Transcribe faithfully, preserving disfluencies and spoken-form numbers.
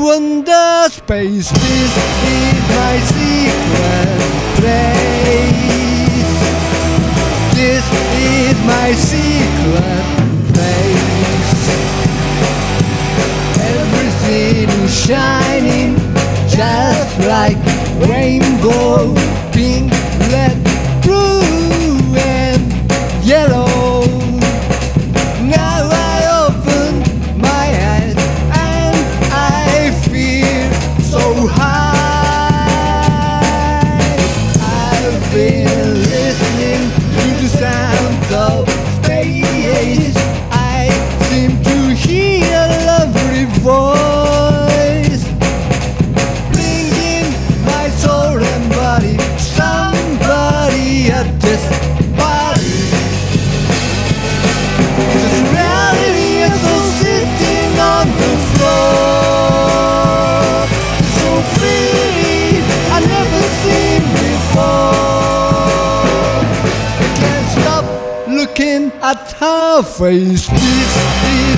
wonder space. This is my secret place. This is my secret place. Everything is shining just like rainbow, pink, red, blue and yellow. Now I open my eyes and I feel so high. I've been listening to the sounds of space. I seem to hear a lovely voice, bringing my soul and body. Somebody at this party. This reality is so sitting on the floor, so free I never seen before. I can't stop looking at her face. This is